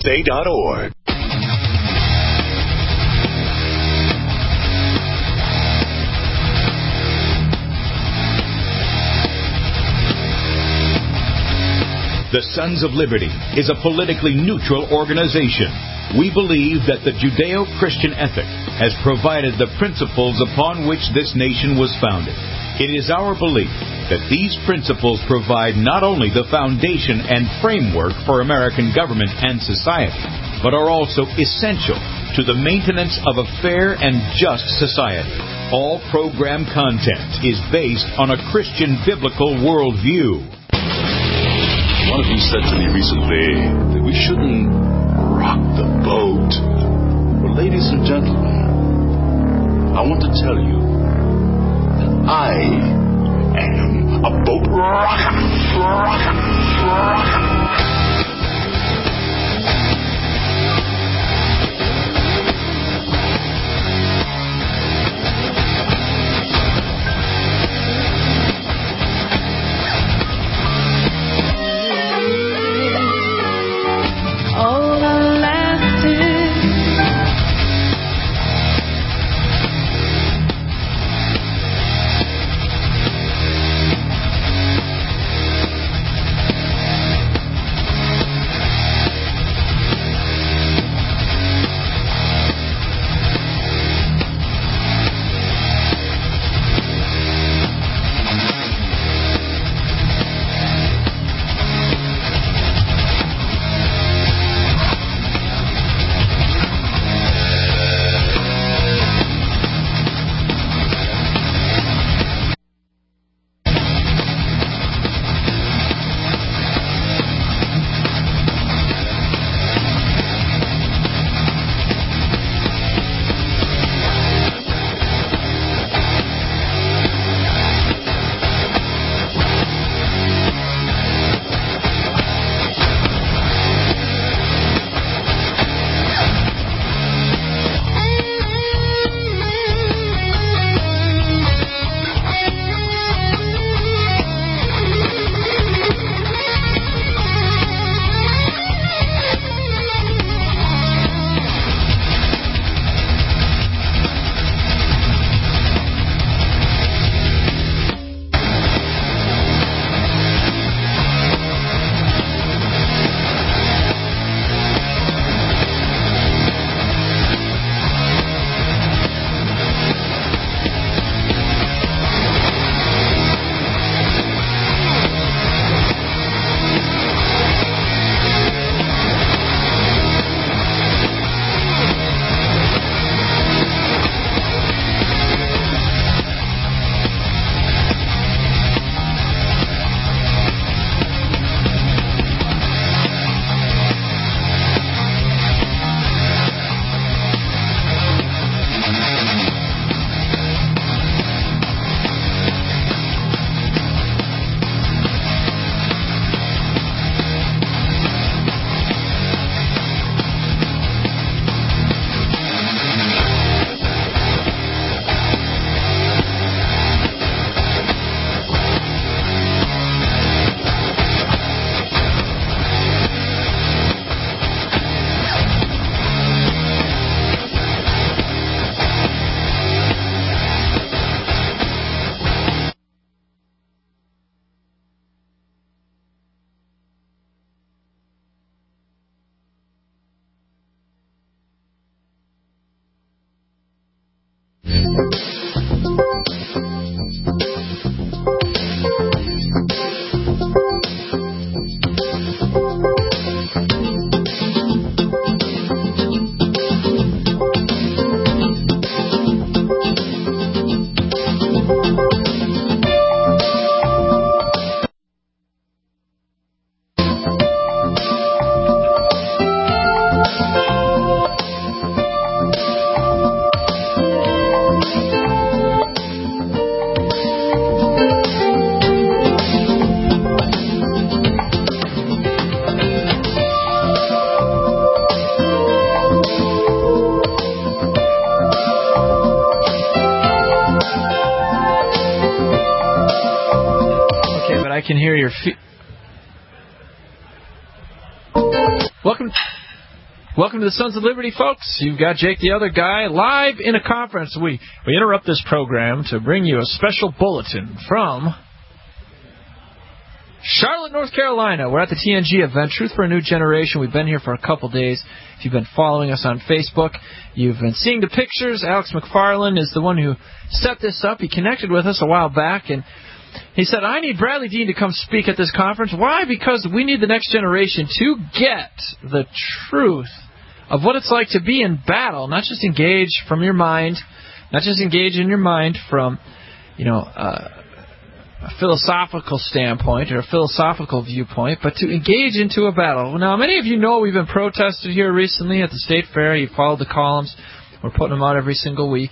KXSA.org. The Sons of Liberty is a politically neutral organization. We believe that the Judeo-Christian ethic has provided the principles upon which this nation was founded. It is our belief that these principles provide not only the foundation and framework for American government and society, but are also essential to the maintenance of a fair and just society. All program content is based on a Christian biblical worldview. One of you said to me recently that we shouldn't rock the boat. Well, ladies and gentlemen, I want to tell you that I am a boat rocker. I can hear your feet. Welcome. Welcome to the Sons of Liberty, folks. You've got Jake the Other Guy live in a conference. We interrupt this program to bring you a special bulletin from Charlotte, North Carolina. We're at the TNG event, Truth for a New Generation. We've been here for a couple days. If you've been following us on Facebook, you've been seeing the pictures. Alex McFarland is the one who set this up. He connected with us a while back, and he said, I need Bradley Dean to come speak at this conference. Why? Because we need the next generation to get the truth of what it's like to be in battle, not just engage from your mind, not just engage in your mind from, a philosophical standpoint or a philosophical viewpoint, but to engage into a battle. Now, many of you know we've been protested here recently at the State Fair. You followed the columns. We're putting them out every single week.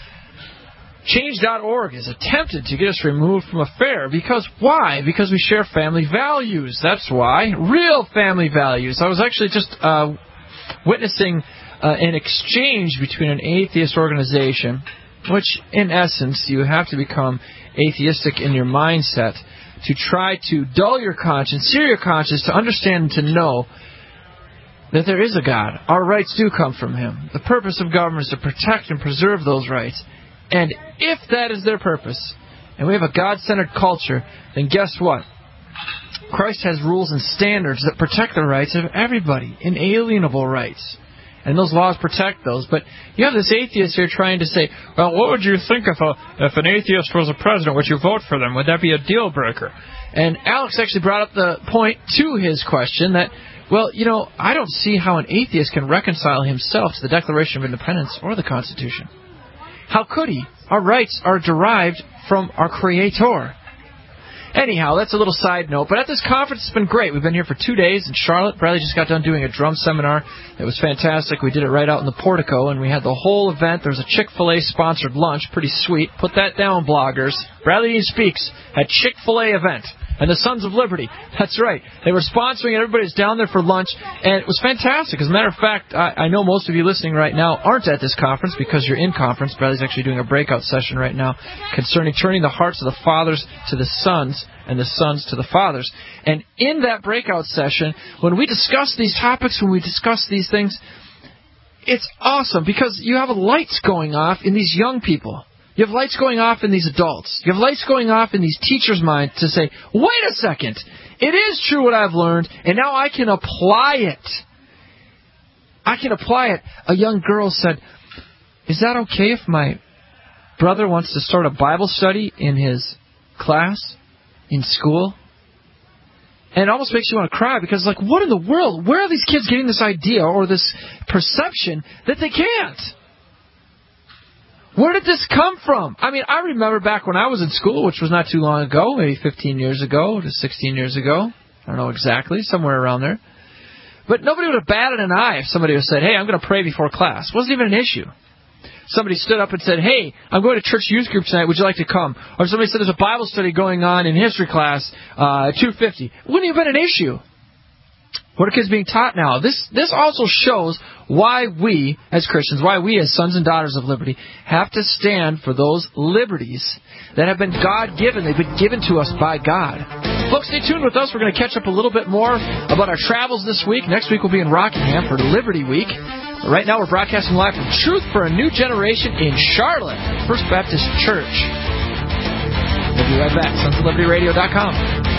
Change.org has attempted to get us removed from a fair. Because why? Because we share family values. That's why. Real family values. I was actually just witnessing an exchange between an atheist organization, which in essence you have to become atheistic in your mindset to try to dull your conscience, sear your conscience, to understand and to know that there is a God. Our rights do come from Him. The purpose of government is to protect and preserve those rights. And if that is their purpose, and we have a God-centered culture, then guess what? Christ has rules and standards that protect the rights of everybody, inalienable rights. And those laws protect those. But you have this atheist here trying to say, well, what would you think if an atheist was a president? Would you vote for them? Would that be a deal breaker? And Alex actually brought up the point to his question that, well, I don't see how an atheist can reconcile himself to the Declaration of Independence or the Constitution. How could he? Our rights are derived from our Creator. Anyhow, that's a little side note. But at this conference, it's been great. We've been here for 2 days in Charlotte. Bradley just got done doing a drum seminar. It was fantastic. We did it right out in the portico, and we had the whole event. There was a Chick-fil-A sponsored lunch. Pretty sweet. Put that down, bloggers. Bradley Dean Speaks at Chick-fil-A event. And the Sons of Liberty. That's right. They were sponsoring it. Everybody was down there for lunch. And it was fantastic. As a matter of fact, I know most of you listening right now aren't at this conference because you're in conference. Bradley's actually doing a breakout session right now concerning turning the hearts of the fathers to the sons and the sons to the fathers. And in that breakout session, when we discuss these topics, when we discuss these things, it's awesome because you have lights going off in these young people. You have lights going off in these adults. You have lights going off in these teachers' minds to say, wait a second, it is true what I've learned, and now I can apply it. I can apply it. A young girl said, is that okay if my brother wants to start a Bible study in his class, in school? And it almost makes you want to cry because, what in the world? Where are these kids getting this idea or this perception that they can't? Where did this come from? I mean, I remember back when I was in school, which was not too long ago, maybe 15 years ago to 16 years ago. I don't know exactly, somewhere around there. But nobody would have batted an eye if somebody would have said, hey, I'm going to pray before class. It wasn't even an issue. Somebody stood up and said, hey, I'm going to church youth group tonight. Would you like to come? Or somebody said, there's a Bible study going on in history class at 2:50. It wouldn't have been an issue. What are kids being taught now? This also shows why we, as Christians, why we, as sons and daughters of liberty, have to stand for those liberties that have been God-given. They've been given to us by God. Folks, stay tuned with us. We're going to catch up a little bit more about our travels this week. Next week we'll be in Rockingham for Liberty Week. Right now we're broadcasting live from Truth for a New Generation in Charlotte, First Baptist Church. We'll be right back. SonsOfLibertyRadio.com.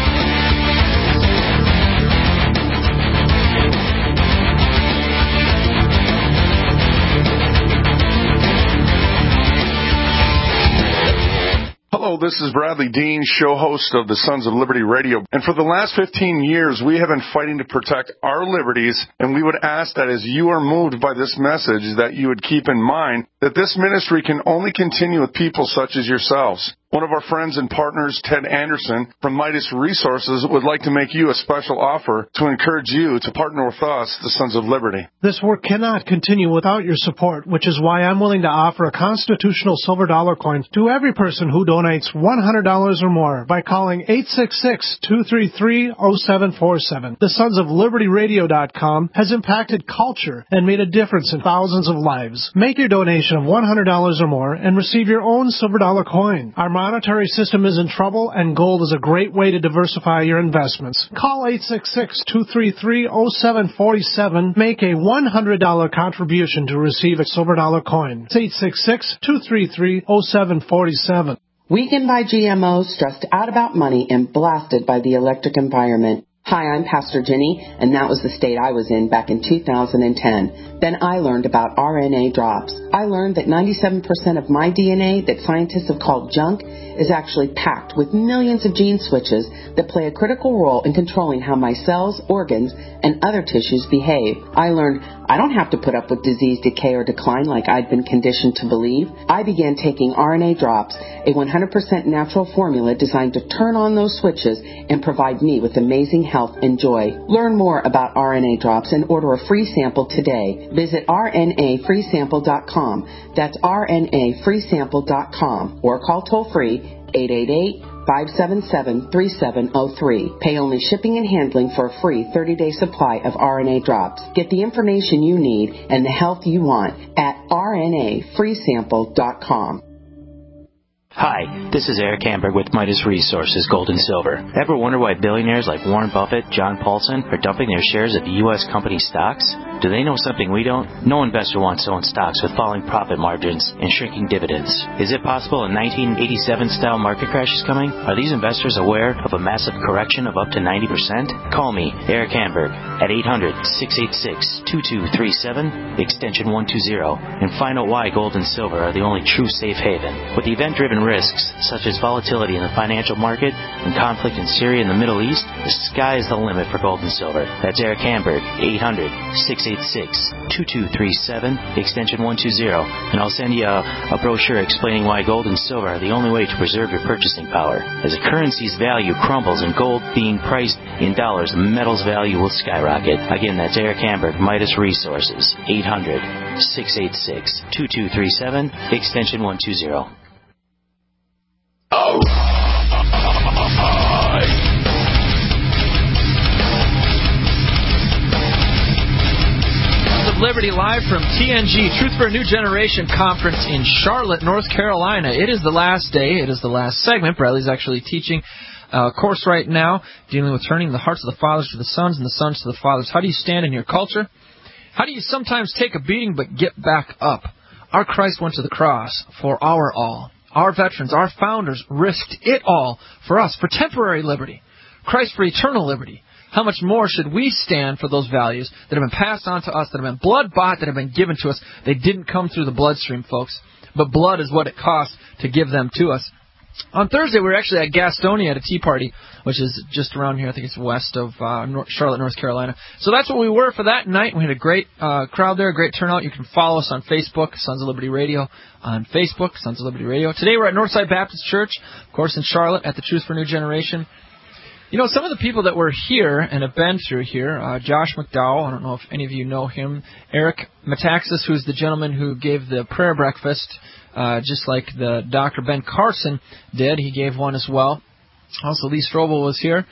Hello, this is Bradley Dean, show host of the Sons of Liberty Radio. And for the last 15 years, we have been fighting to protect our liberties, and we would ask that as you are moved by this message, that you would keep in mind that this ministry can only continue with people such as yourselves. One of our friends and partners, Ted Anderson, from Midas Resources, would like to make you a special offer to encourage you to partner with us, the Sons of Liberty. This work cannot continue without your support, which is why I'm willing to offer a constitutional silver dollar coin to every person who donates $100 or more by calling 866-233-0747. The Sons of Liberty Radio.com has impacted culture and made a difference in thousands of lives. Make your donation of $100 or more and receive your own silver dollar coin. Our monetary system is in trouble, and gold is a great way to diversify your investments. Call 866-233-0747. Make a $100 contribution to receive a silver dollar coin. It's 866-233-0747. Weakened by GMOs, stressed out about money, and blasted by the electric environment. Hi, I'm Pastor Jenny, and that was the state I was in back in 2010. Then I learned about RNA drops. I learned that 97% of my DNA that scientists have called junk is actually packed with millions of gene switches that play a critical role in controlling how my cells, organs, and other tissues behave. I learned I don't have to put up with disease, decay, or decline like I'd been conditioned to believe. I began taking RNA drops, a 100% natural formula designed to turn on those switches and provide me with amazing health and joy. Learn more about RNA drops and order a free sample today. Visit rnafreesample.com. That's rnafreesample.com, or call toll-free 888-577-3703. Pay only shipping and handling for a free 30-day supply of RNA drops. Get the information you need and the health you want at rnafreesample.com. Hi, this is Eric Hamburg with Midas Resources Gold and Silver. Ever wonder why billionaires like Warren Buffett, John Paulson are dumping their shares of U.S. company stocks? Do they know something we don't? No investor wants to own stocks with falling profit margins and shrinking dividends. Is it possible a 1987-style market crash is coming? Are these investors aware of a massive correction of up to 90%? Call me, Eric Hamburg, at 800-686-2237, extension 120, and find out why gold and silver are the only true safe haven. With event-driven risks, such as volatility in the financial market and conflict in Syria and the Middle East, the sky is the limit for gold and silver. That's Eric Hamburg, 800-686-2237, extension 120, and I'll send you a brochure explaining why gold and silver are the only way to preserve your purchasing power. As a currency's value crumbles and gold being priced in dollars, the metal's value will skyrocket. Again, that's Eric Hamburg, Midas Resources, 800-686-2237, extension 120. Liberty live from TNG, Truth for a New Generation Conference in Charlotte, North Carolina. It is the last day. It is the last segment. Bradley's actually teaching a course right now dealing with turning the hearts of the fathers to the sons and the sons to the fathers. How do you stand in your culture? How do you sometimes take a beating but get back up? Our Christ went to the cross for our all. Our veterans, our founders risked it all for us, for temporary liberty. Christ for eternal liberty. How much more should we stand for those values that have been passed on to us, that have been blood-bought, that have been given to us? They didn't come through the bloodstream, folks, but blood is what it costs to give them to us. On Thursday, we were actually at Gastonia at a tea party, which is just around here. I think it's west of Charlotte, North Carolina. So that's what we were for that night. We had a great crowd there, a great turnout. You can follow us on Facebook, Sons of Liberty Radio on Facebook, Sons of Liberty Radio. Today we're at Northside Baptist Church, of course, in Charlotte, at the Truth for a New Generation. You know, some of the people that were here and have been through here, Josh McDowell, I don't know if any of you know him, Eric Metaxas, who's the gentleman who gave the prayer breakfast, just like the Dr. Ben Carson did. He gave one as well. Also, Lee Strobel was here.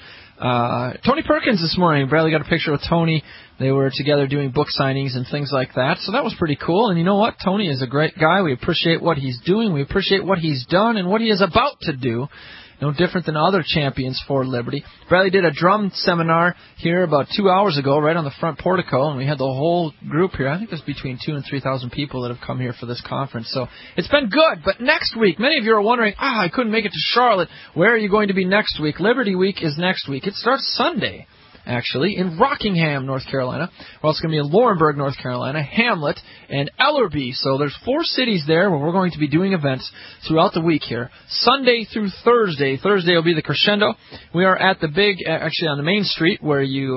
Tony Perkins this morning. Bradley got a picture with Tony. They were together doing book signings and things like that. So that was pretty cool. And you know what? Tony is a great guy. We appreciate what he's doing. We appreciate what he's done and what he is about to do. No different than other champions for liberty. Bradley did a drum seminar here about 2 hours ago, right on the front portico, and we had the whole group here. I think there's between 2,000 and 3,000 people that have come here for this conference. So it's been good. But next week, many of you are wondering, I couldn't make it to Charlotte. Where are you going to be next week? Liberty Week is next week. It starts Sunday, actually, in Rockingham, North Carolina. We're also going to be in Laurinburg, North Carolina, Hamlet, and Ellerbe. So there's 4 cities there where we're going to be doing events throughout the week here, Sunday through Thursday. Thursday will be the crescendo. We are at the actually on the main street where you,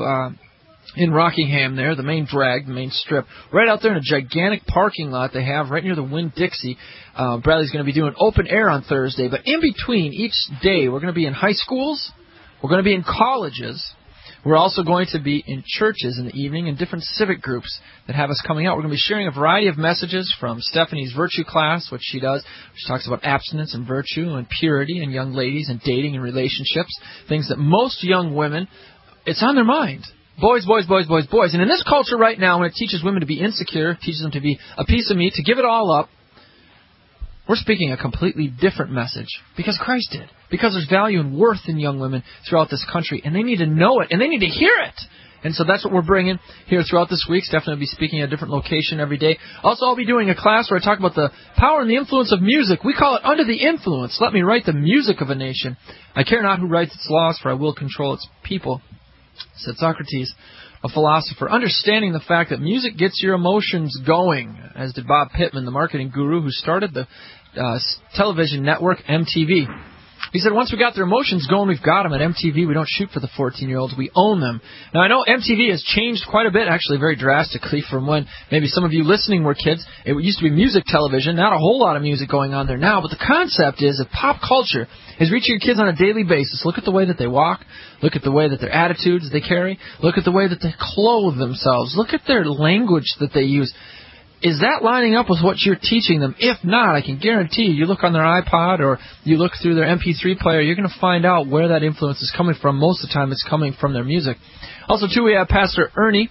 in Rockingham there, the main drag, the main strip, right out there in a gigantic parking lot they have right near the Winn-Dixie. Bradley's going to be doing open air on Thursday, but in between each day we're going to be in high schools, we're going to be in colleges. We're also going to be in churches in the evening and different civic groups that have us coming out. We're going to be sharing a variety of messages from Stephanie's virtue class, which she does. She talks about abstinence and virtue and purity and young ladies and dating and relationships, things that most young women, it's on their mind. Boys, boys, boys, boys, boys. And in this culture right now, when it teaches women to be insecure, teaches them to be a piece of meat, to give it all up, We're speaking a completely different message because Christ did. Because there's value and worth in young women throughout this country, and they need to know it, and they need to hear it. And so that's what we're bringing here throughout this week. Definitely be speaking at a different location every day. Also, I'll be doing a class where I talk about the power and the influence of music. We call it Under the Influence. Let me write the music of a nation. I care not who writes its laws, for I will control its people, said Socrates, a philosopher. Understanding the fact that music gets your emotions going, as did Bob Pittman, the marketing guru who started the television network MTV. He said, once we got their emotions going, we've got them. At MTV, we don't shoot for the 14-year-olds. We own them. Now, I know MTV has changed quite a bit, actually very drastically, from when maybe some of you listening were kids. It used to be music television, not a whole lot of music going on there now. But the concept is that pop culture is reaching your kids on a daily basis. Look at the way that they walk. Look at the way that their attitudes they carry. Look at the way that they clothe themselves. Look at their language that they use. Is that lining up with what you're teaching them? If not, I can guarantee you look on their iPod or you look through their MP3 player, you're going to find out where that influence is coming from. Most of the time it's coming from their music. Also, too, we have Pastor Ernie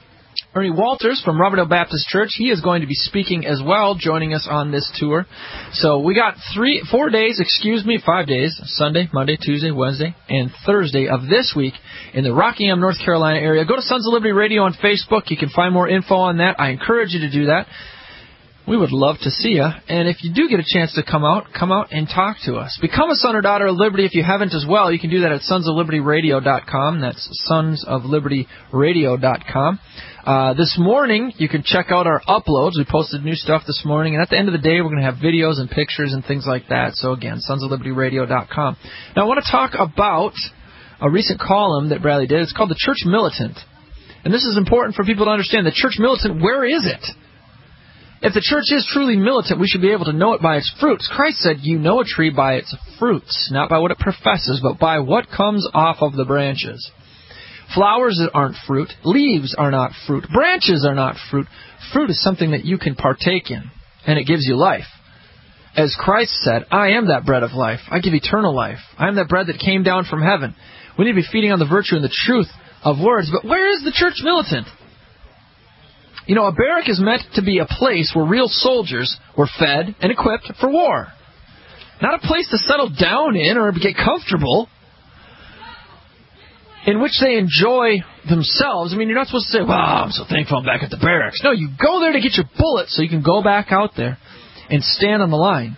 Walters from Riverdale Baptist Church. He is going to be speaking as well, joining us on this tour. So we got 5 days, Sunday, Monday, Tuesday, Wednesday, and Thursday of this week in the Rockingham, North Carolina area. Go to Sons of Liberty Radio on Facebook. You can find more info on that. I encourage you to do that. We would love to see you. And if you do get a chance to come out and talk to us. Become a son or daughter of Liberty if you haven't as well. You can do that at sonsoflibertyradio.com. That's sonsoflibertyradio.com. This morning, you can check out our uploads. We posted new stuff this morning. And at the end of the day, we're going to have videos and pictures and things like that. So, again, sonsoflibertyradio.com. Now, I want to talk about a recent column that Bradley did. It's called The Church Militant. And this is important for people to understand. The church militant, where is it? If the church is truly militant, we should be able to know it by its fruits. Christ said, you know a tree by its fruits, not by what it professes, but by what comes off of the branches. Flowers aren't fruit. Leaves are not fruit. Branches are not fruit. Fruit is something that you can partake in, and it gives you life. As Christ said, I am that bread of life. I give eternal life. I am that bread that came down from heaven. We need to be feeding on the virtue and the truth of words. But where is the church militant? You know, a barrack is meant to be a place where real soldiers were fed and equipped for war. Not a place to settle down in or get comfortable, in which they enjoy themselves. I mean, you're not supposed to say, wow, I'm so thankful I'm back at the barracks. No, you go there to get your bullets so you can go back out there and stand on the line.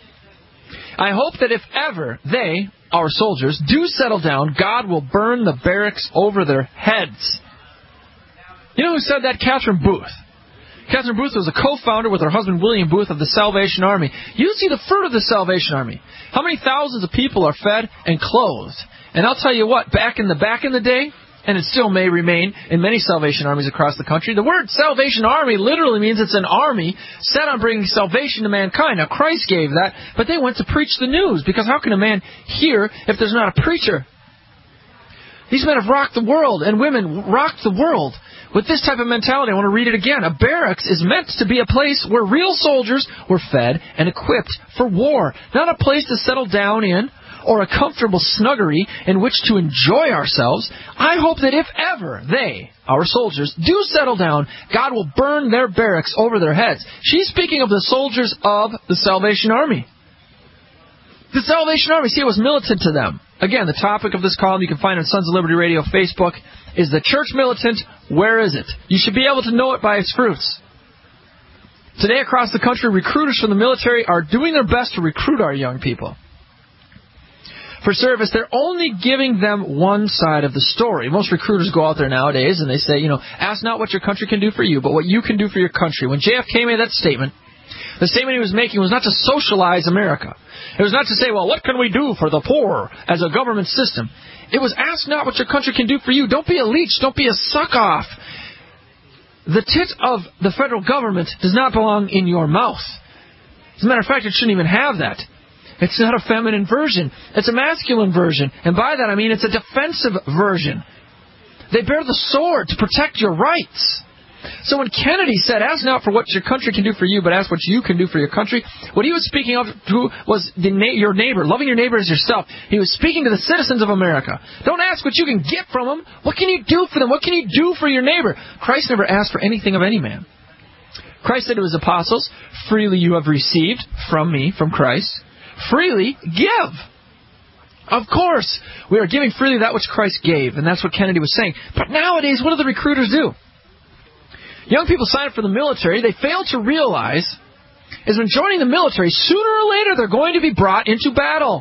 I hope that if ever they, our soldiers, do settle down, God will burn the barracks over their heads. You know who said that? Catherine Booth. Catherine Booth was a co-founder with her husband William Booth of the Salvation Army. You see the fruit of the Salvation Army. How many thousands of people are fed and clothed? And I'll tell you what, back in the day, and it still may remain in many Salvation Armies across the country, the word Salvation Army literally means it's an army set on bringing salvation to mankind. Now, Christ gave that, but they went to preach the news, because how can a man hear if there's not a preacher? These men have rocked the world, and women rocked the world. With this type of mentality, I want to read it again. A barracks is meant to be a place where real soldiers were fed and equipped for war, not a place to settle down in or a comfortable snuggery in which to enjoy ourselves. I hope that if ever they, our soldiers, do settle down, God will burn their barracks over their heads. She's speaking of the soldiers of the Salvation Army. The Salvation Army, see, it was militant to them. Again, the topic of this column you can find on Sons of Liberty Radio Facebook is the church militant. Where is it? You should be able to know it by its fruits. Today across the country, recruiters from the military are doing their best to recruit our young people for service. They're only giving them one side of the story. Most recruiters go out there nowadays and they say, ask not what your country can do for you, but what you can do for your country. When JFK made that statement, the statement he was making was not to socialize America. It was not to say, well, what can we do for the poor as a government system? It was ask not what your country can do for you. Don't be a leech. Don't be a suck-off. The tit of the federal government does not belong in your mouth. As a matter of fact, it shouldn't even have that. It's not a feminine version. It's a masculine version. And by that I mean it's a defensive version. They bear the sword to protect your rights. So when Kennedy said, ask not for what your country can do for you, but ask what you can do for your country, what he was speaking of to was your neighbor, loving your neighbor as yourself. He was speaking to the citizens of America. Don't ask what you can get from them. What can you do for them? What can you do for your neighbor? Christ never asked for anything of any man. Christ said to his apostles, freely you have received from me, from Christ, freely give. Of course, we are giving freely that which Christ gave, and that's what Kennedy was saying. But nowadays, what do the recruiters do? Young people sign up for the military. They fail to realize is when joining the military, sooner or later, they're going to be brought into battle.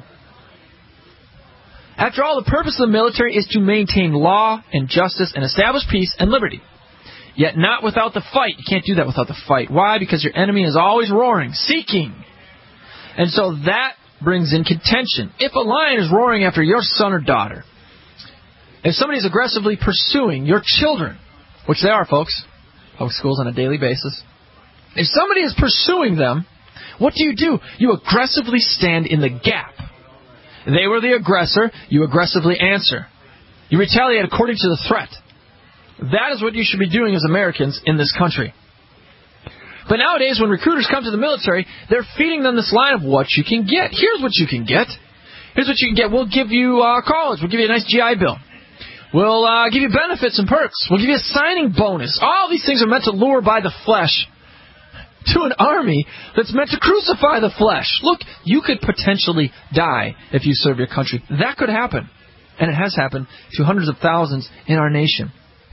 After all, the purpose of the military is to maintain law and justice and establish peace and liberty. Yet not without the fight. You can't do that without the fight. Why? Because your enemy is always roaring, seeking. And so that brings in contention. If a lion is roaring after your son or daughter, if somebody is aggressively pursuing your children, which they are, folks, public schools on a daily basis, if somebody is pursuing them, what do? You aggressively stand in the gap. They were the aggressor. You aggressively answer. You retaliate according to the threat. That is what you should be doing as Americans in this country. But nowadays, when recruiters come to the military, they're feeding them this line of what you can get. Here's what you can get. Here's what you can get. We'll give you college. We'll give you a nice GI Bill. We'll give you benefits and perks. We'll give you a signing bonus. All these things are meant to lure by the flesh to an army that's meant to crucify the flesh. Look, you could potentially die if you serve your country. That could happen. And it has happened to hundreds of thousands in our nation.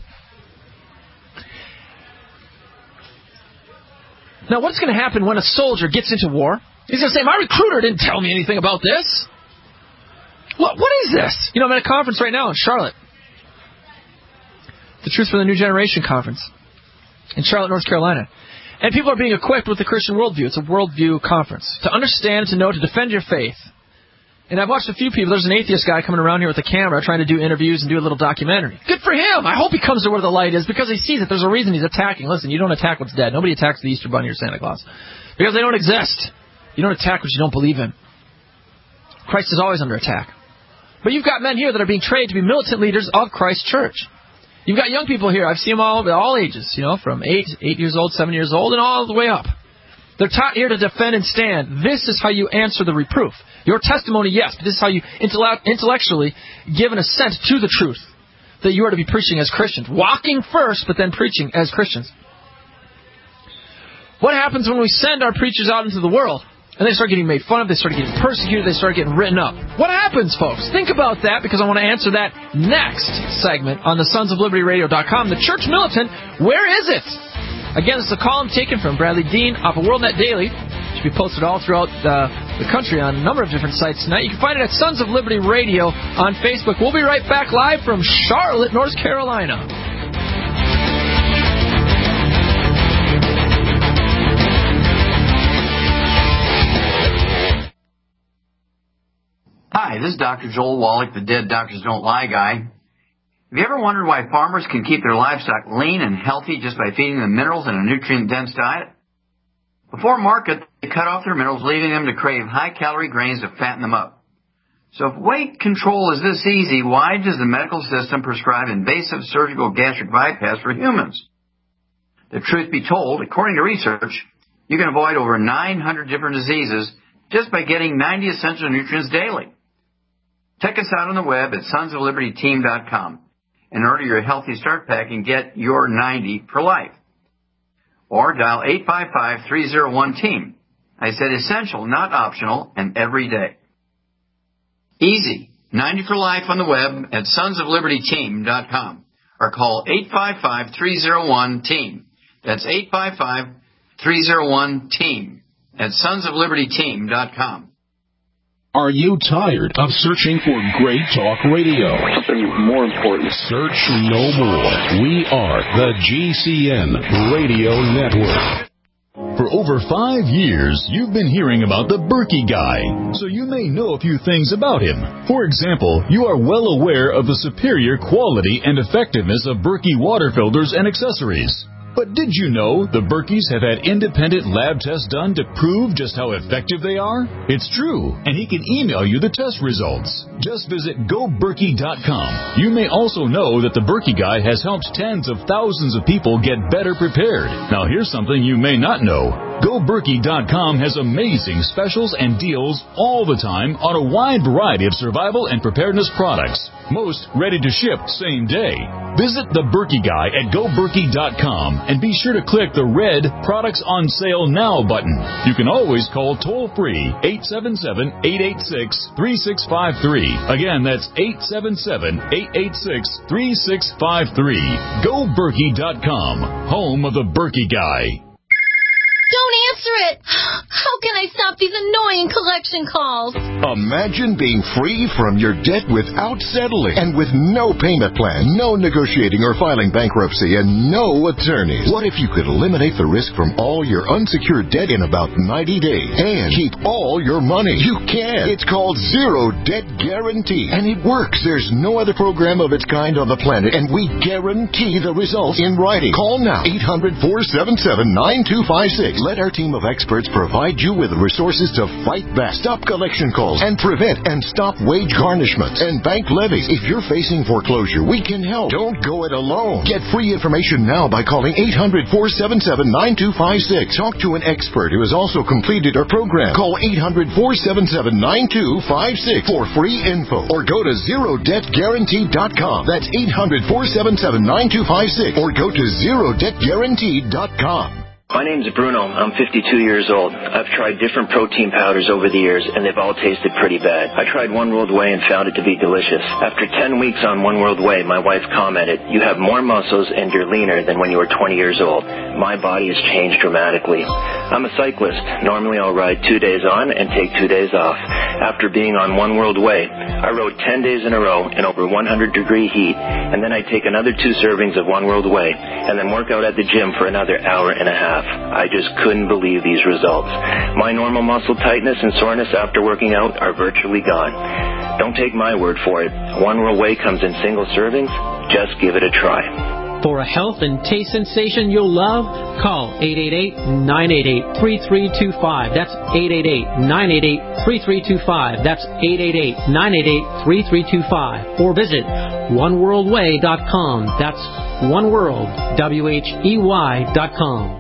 Now, what's going to happen when a soldier gets into war? He's going to say, my recruiter didn't tell me anything about this. What is this? You know, I'm at a conference right now in Charlotte. The Truth for the New Generation conference in Charlotte, North Carolina. And people are being equipped with the Christian worldview. It's a worldview conference. To understand, to know, to defend your faith. And I've watched a few people. There's an atheist guy coming around here with a camera trying to do interviews and do a little documentary. Good for him. I hope he comes to where the light is because he sees that there's a reason he's attacking. Listen, you don't attack what's dead. Nobody attacks the Easter Bunny or Santa Claus. Because they don't exist. You don't attack what you don't believe in. Christ is always under attack. But you've got men here that are being trained to be militant leaders of Christ's church. You've got young people here. I've seen them all ages, from 8 years old, 7 years old, and all the way up. They're taught here to defend and stand. This is how you answer the reproof. Your testimony, yes, but this is how you intellectually give an assent to the truth that you are to be preaching as Christians. Walking first, but then preaching as Christians. What happens when we send our preachers out into the world and they start getting made fun of, they start getting persecuted, they start getting written up? What happens, folks? Think about that, because I want to answer that next segment on the sonsoflibertyradio.com. The church militant, where is it? Again, this is a column taken from Bradley Dean off of WorldNet Daily. It should be posted all throughout the country on a number of different sites tonight. You can find it at Sons of Liberty Radio on Facebook. We'll be right back live from Charlotte, North Carolina. Hi, this is Dr. Joel Wallach, the Dead Doctors Don't Lie guy. Have you ever wondered why farmers can keep their livestock lean and healthy just by feeding them minerals in a nutrient-dense diet? Before market, they cut off their minerals, leaving them to crave high-calorie grains to fatten them up. So if weight control is this easy, why does the medical system prescribe invasive surgical gastric bypass for humans? The truth be told, according to research, you can avoid over 900 different diseases just by getting 90 essential nutrients daily. Check us out on the web at sonsoflibertyteam.com and order your Healthy Start Pack and get your 90 for life. Or dial 855-301-TEAM. I said essential, not optional, and every day. Easy. 90 for life on the web at sonsoflibertyteam.com. Or call 855-301-TEAM. That's 855-301-TEAM at sonsoflibertyteam.com. Are you tired of searching for great talk radio? Something more important. Search no more. We are the GCN Radio Network. For over 5 years, you've been hearing about the Berkey Guy, so you may know a few things about him. For example, you are well aware of the superior quality and effectiveness of Berkey water filters and accessories. But did you know the Berkeys have had independent lab tests done to prove just how effective they are? It's true, and he can email you the test results. Just visit GoBerkey.com. You may also know that the Berkey Guy has helped tens of thousands of people get better prepared. Now here's something you may not know. GoBerkey.com has amazing specials and deals all the time on a wide variety of survival and preparedness products. Most ready to ship same day. Visit the Berkey Guy at GoBerkey.com and be sure to click the red Products on Sale Now button. You can always call toll-free 877-886-3653. Again, that's 877-886-3653. GoBerkey.com, home of the Berkey Guy. Don't answer it! How can I stop these annoying collection calls? Imagine being free from your debt without settling and with no payment plan, no negotiating or filing bankruptcy, and no attorneys. What if you could eliminate the risk from all your unsecured debt in about 90 days and keep all your money? You can. It's called Zero Debt Guarantee, and it works. There's no other program of its kind on the planet, and we guarantee the results in writing. Call now, 800-477-9256. Let our team of experts provide you with the resources to fight back, stop collection calls, and prevent and stop wage garnishments and bank levies. If you're facing foreclosure, we can help. Don't go it alone. Get free information now by calling 800-477-9256. Talk to an expert who has also completed our program. Call 800-477-9256 for free info, or go to ZeroDebtGuarantee.com. That's 800-477-9256, or go to ZeroDebtGuarantee.com. My name's Bruno. I'm 52 years old. I've tried different protein powders over the years, and they've all tasted pretty bad. I tried One World Whey and found it to be delicious. After 10 weeks on One World Whey, my wife commented, "You have more muscles and you're leaner than when you were 20 years old." My body has changed dramatically. I'm a cyclist. Normally I'll ride 2 days on and take 2 days off. After being on One World Whey, I rode 10 days in a row in over 100-degree heat, and then I take another 2 servings of One World Whey, and then work out at the gym for another hour and a half. I just couldn't believe these results. My normal muscle tightness and soreness after working out are virtually gone. Don't take my word for it. One World Whey comes in single servings. Just give it a try. For a health and taste sensation you'll love, call 888-988-3325. That's 888-988-3325. That's 888-988-3325. Or visit oneworldwhey.com. That's oneworld, WHEY.com.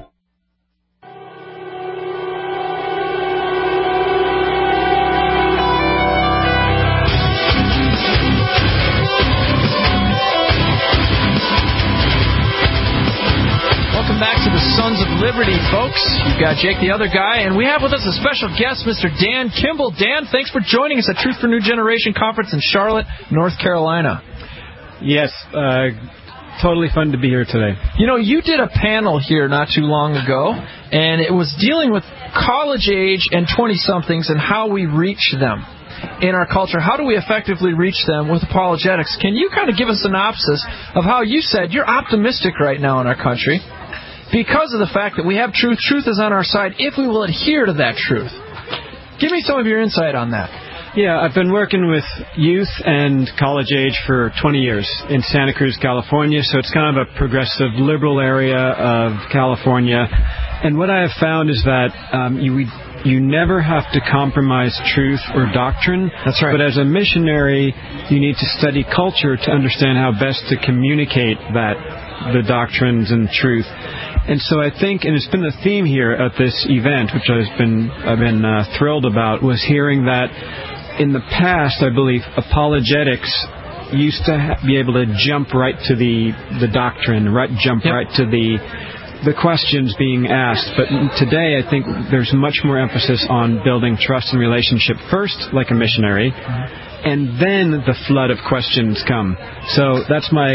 Sons of Liberty, folks. You've got Jake the Other Guy, and we have with us a special guest, Mr. Dan Kimball. Dan, thanks for joining us at Truth for New Generation Conference in Charlotte, North Carolina. Yes, totally fun to be here today. You know, you did a panel here not too long ago, and it was dealing with college age and 20-somethings and how we reach them in our culture. How do we effectively reach them with apologetics? Can you kind of give a synopsis of how you said you're optimistic right now in our country because of the fact that we have truth? Truth is on our side if we will adhere to that truth. Give me some of your insight on that. Yeah, I've been working with youth and college age for 20 years in Santa Cruz, California, so it's kind of a progressive liberal area of California. And what I have found is that you never have to compromise truth or doctrine. That's right. But as a missionary, you need to study culture to understand how best to communicate the doctrines and truth. And so I think, and it's been the theme here at this event, which I've been thrilled about, was hearing that in the past, I believe, apologetics used to be able to jump right to the doctrine, right to the questions being asked. But today, I think there's much more emphasis on building trust and relationship first, like a missionary, and then the flood of questions come. So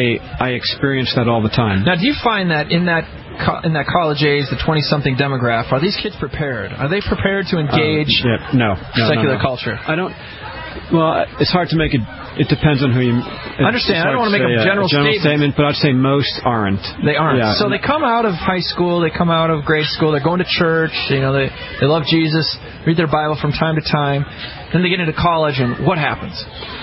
I experience that all the time. Now, do you find that in that college age, the 20-something demographic, are these kids prepared? Are they prepared to engage secular culture? I don't. Well, it's hard to make it. It depends on who you. I understand. I don't want to make a general statement, but I'd say most aren't. They aren't. Yeah. So they come out of high school, they come out of grade school, they're going to church. You know, they love Jesus, read their Bible from time to time. Then they get into college, and what happens?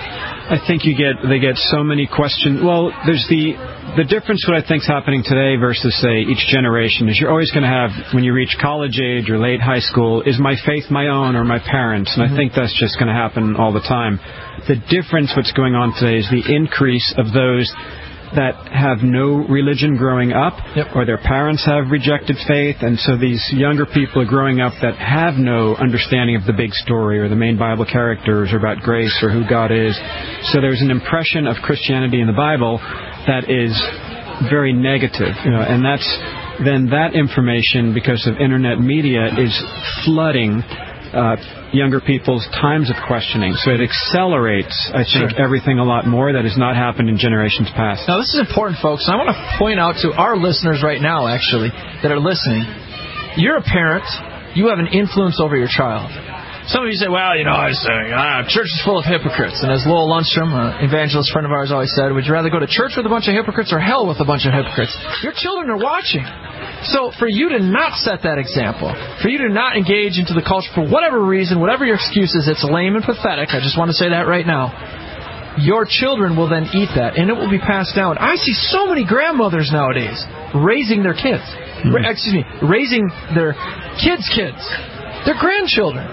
I think they get so many questions. Well, there's the difference. What I think is happening today versus, say, each generation is you're always going to have, when you reach college age or late high school, is my faith my own or my parents? And I think that's just going to happen all the time. The difference, what's going on today, is the increase of those that have no religion growing up, or their parents have rejected faith, and so these younger people are growing up that have no understanding of the big story or the main Bible characters or about grace or who God is. So there's an impression of Christianity in the Bible that is very negative, and then that information, because of internet media, is flooding younger people's times of questioning. So it accelerates, I think, everything a lot more that has not happened in generations past. Now, this is important, folks. And I want to point out to our listeners right now, actually, that are listening. You're a parent. You have an influence over your child. Some of you say, well, church is full of hypocrites. And as Lowell Lundstrom, an evangelist friend of ours, always said, would you rather go to church with a bunch of hypocrites or hell with a bunch of hypocrites? Your children are watching. So for you to not set that example, for you to not engage into the culture for whatever reason, whatever your excuse is, it's lame and pathetic. I just want to say that right now. Your children will then eat that, and it will be passed down. I see so many grandmothers nowadays raising their kids. Raising their kids' kids. Their grandchildren.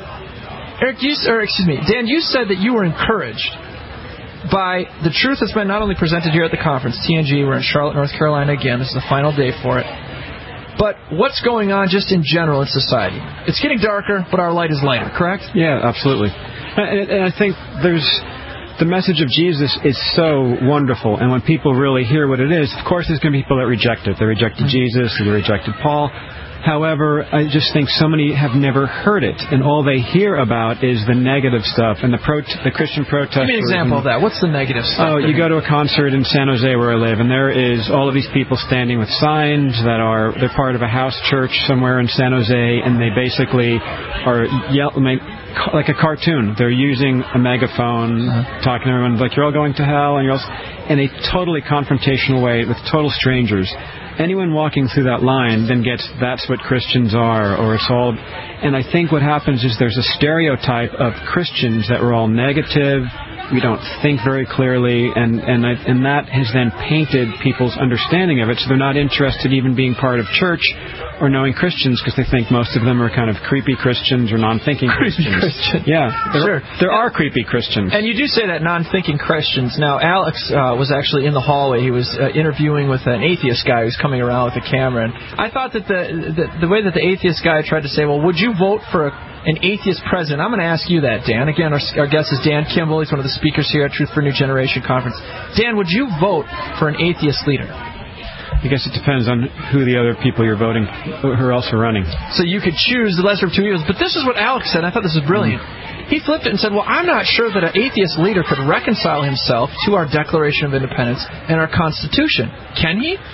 Dan, you said that you were encouraged by the truth that's been not only presented here at the conference, TNG, we're in Charlotte, North Carolina again, this is the final day for it, but what's going on just in general in society. It's getting darker, but our light is lighter, correct? Yeah, absolutely. And I think the message of Jesus is so wonderful, and when people really hear what it is, of course there's going to be people that reject it. They rejected Jesus, they rejected Paul. However, I just think so many have never heard it, and all they hear about is the negative stuff and the Christian protesters. Give me an example of that. What's the negative stuff? You go to a concert in San Jose where I live, and there is all of these people standing with signs they're part of a house church somewhere in San Jose, and they basically are like a cartoon. They're using a megaphone, talking to everyone like, you're all going to hell, and in a totally confrontational way with total strangers. Anyone walking through that line then gets, that's what Christians are, or it's all... And I think what happens is there's a stereotype of Christians that we're all negative, we don't think very clearly, and that has then painted people's understanding of it, so they're not interested even being part of church or knowing Christians because they think most of them are kind of creepy Christians or non-thinking Christians. Yeah, there are creepy Christians. And you do say that non-thinking Christians. Now, Alex was actually in the hallway. He was interviewing with an atheist guy who's coming around with a camera. And I thought that the way that the atheist guy tried to say, well, would you vote for an atheist president? I'm going to ask you that, Dan. Again, our guest is Dan Kimball. He's one of the speakers here at Truth for a New Generation Conference. Dan, would you vote for an atheist leader? I guess it depends on who the other people you're voting, who else are running. So you could choose the lesser of two evils. But this is what Alex said. I thought this was brilliant. He flipped it and said, well, I'm not sure that an atheist leader could reconcile himself to our Declaration of Independence and our Constitution. Can he?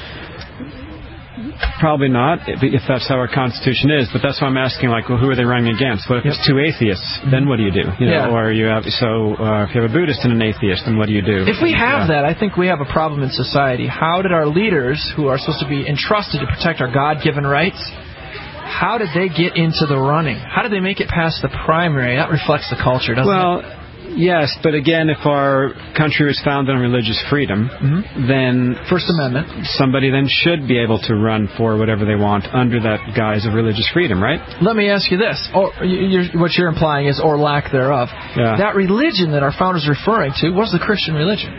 Probably not, if that's how our Constitution is. But that's why I'm asking, like, well, who are they running against? What if it's two atheists? Then what do you do? Or if you have a Buddhist and an atheist, then what do you do? If we have that, I think we have a problem in society. How did our leaders, who are supposed to be entrusted to protect our God-given rights, how did they get into the running? How did they make it past the primary? That reflects the culture, doesn't it? Yes, but again, if our country was founded on religious freedom, then First Amendment, somebody then should be able to run for whatever they want under that guise of religious freedom, right? Let me ask you this. What you're implying is, or lack thereof. Yeah. That religion that our founders are referring to was the Christian religion.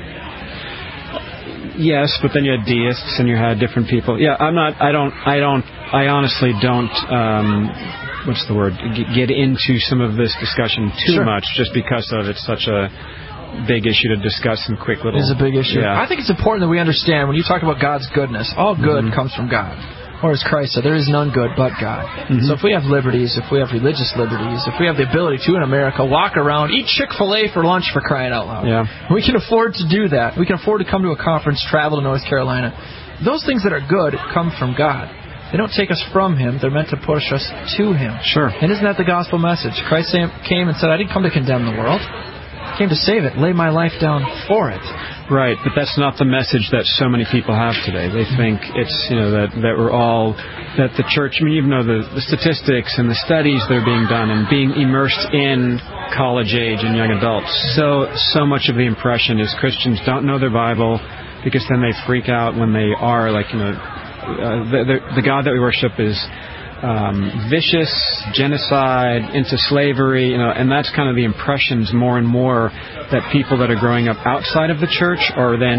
Yes, but then you had deists and you had different people. Yeah, I honestly don't... what's the word? Get into some of this discussion too much, just because of it's such a big issue to discuss in quick little... It is a big issue. Yeah. I think it's important that we understand, when you talk about God's goodness, all good comes from God. Or as Christ said, there is none good but God. So if we have liberties, if we have religious liberties, if we have the ability to, in America, walk around, eat Chick-fil-A for lunch, for crying out loud. Yeah. We can afford to do that. We can afford to come to a conference, travel to North Carolina. Those things that are good come from God. They don't take us from Him. They're meant to push us to Him. Sure. And isn't that the gospel message? Christ came and said, I didn't come to condemn the world. I came to save it, lay my life down for it. Right, but that's not the message that so many people have today. They think it's, that we're all, that the church, the statistics and the studies that are being done and being immersed in college age and young adults. So much of the impression is Christians don't know their Bible because then they freak out when they are the God that we worship is vicious, genocide, into slavery, and that's kind of the impressions more and more that people that are growing up outside of the church are then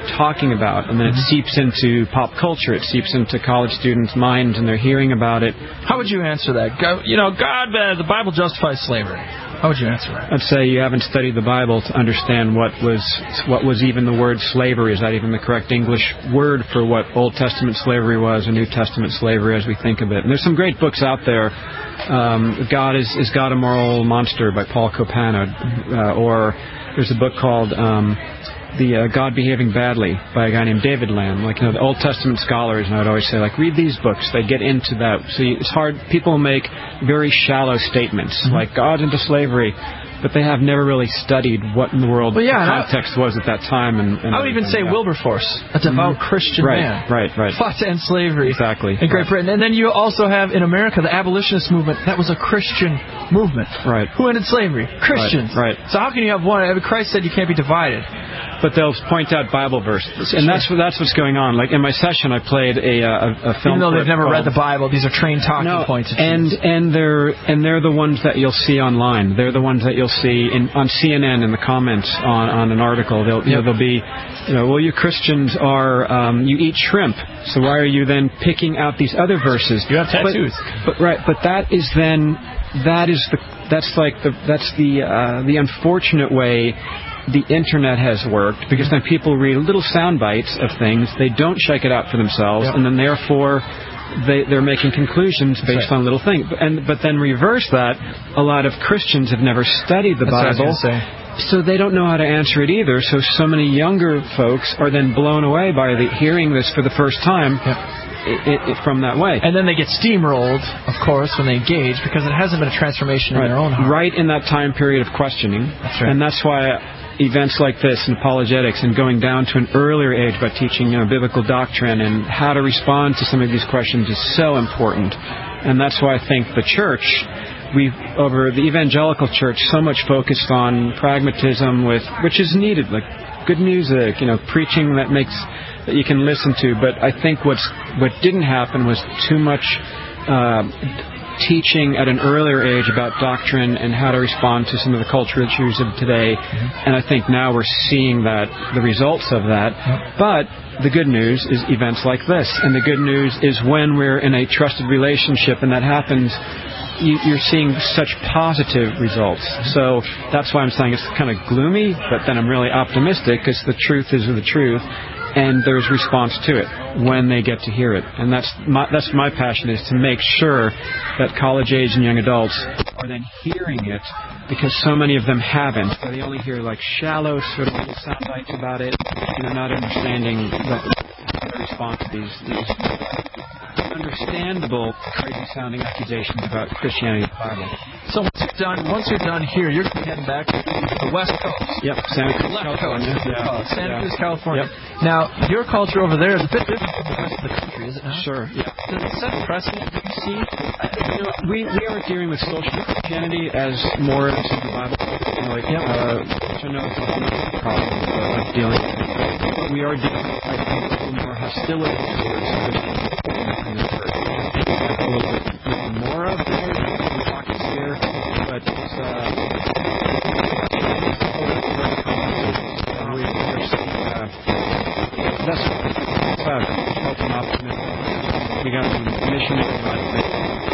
talking about, and then it seeps into pop culture. It seeps into college students' minds, and they're hearing about it. How would you answer that? God, the Bible justifies slavery. How would you answer that? I'd say you haven't studied the Bible to understand what was even the word slavery. Is that even the correct English word for what Old Testament slavery was, or New Testament slavery as we think of it? And there's some great books out there. Is God a Moral Monster by Paul Copano, or there's a book called The God Behaving Badly by a guy named David Lamb. The Old Testament scholars, and I would always say, read these books. They get into that. So it's hard. People make very shallow statements, like God's into slavery, but they have never really studied what in the world the context was at that time. And I would even say Wilberforce, a devout Christian man. Right. Fought to end slavery. Exactly. In Great Britain. And then you also have, in America, the abolitionist movement. That was a Christian movement. Right. Who ended slavery? Christians. Right. So how can you have one? Christ said you can't be divided. But they'll point out Bible verses, and that's what's going on. In my session, I played a film. Even though they've never read the Bible, these are trained talking points. And they're the ones that you'll see online. They're the ones that you'll see on CNN in the comments on an article. They'll be, well, you Christians you eat shrimp, so why are you then picking out these other verses? You have tattoos. But that's the unfortunate way the internet has worked, because then people read little sound bites of things, they don't check it out for themselves, and then therefore they're making conclusions based on little things. But then reverse that, a lot of Christians have never studied the Bible, so they don't know how to answer it either. So many younger folks are then blown away by hearing this for the first time. From that way. And then they get steamrolled, of course, when they engage, because it hasn't been a transformation in their own heart. Right in that time period of questioning. That's right. And that's why events like this and apologetics and going down to an earlier age by teaching biblical doctrine and how to respond to some of these questions is so important. And that's why I think the church, over the evangelical church, so much focused on pragmatism, which is needed, like good music, preaching that you can listen to. But I think what didn't happen was too much teaching at an earlier age about doctrine and how to respond to some of the cultural issues of today. And I think now we're seeing the results of that. But the good news is events like this. And the good news is when we're in a trusted relationship and that happens, you're seeing such positive results. So that's why I'm saying it's kind of gloomy, but then I'm really optimistic, because the truth is the truth, and there's response to it when they get to hear it. And that's my passion, is to make sure that college age and young adults are then hearing it, because so many of them haven't. They only hear shallow sort of little sound bites about it, and they're not understanding how to respond to these understandable, crazy-sounding accusations about Christianity and the Bible. So once you're done here, you're heading back to the West Coast. Yep, Santa Cruz, California. Santa Cruz, California. Yep. Now, your culture over there is a bit different from the rest of the country, is it not? Sure. Yeah. Does it set precedent that you see? We are dealing with social Christianity as more as the Bible, which I know is not the problem of dealing with it. But we are dealing with, I think, a little more hostility towards Christianity. A little bit more of there, the pockets there, but it's that's helping optimism. We got some missionary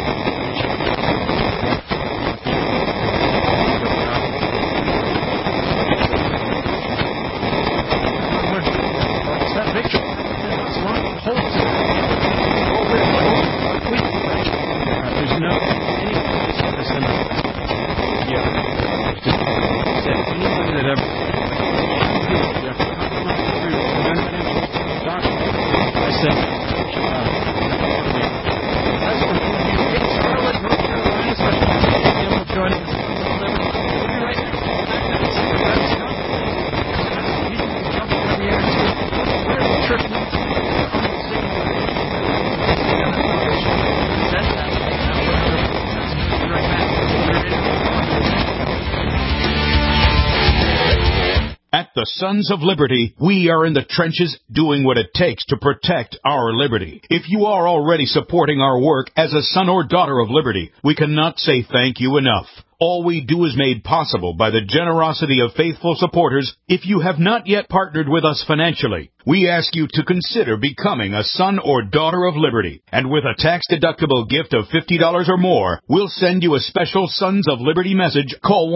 The Sons of Liberty, we are in the trenches doing what it takes to protect our liberty. If you are already supporting our work as a son or daughter of liberty, we cannot say thank you enough. All we do is made possible by the generosity of faithful supporters. If you have not yet partnered with us financially, we ask you to consider becoming a son or daughter of Liberty. And with a tax-deductible gift of $50 or more, we'll send you a special Sons of Liberty message. Call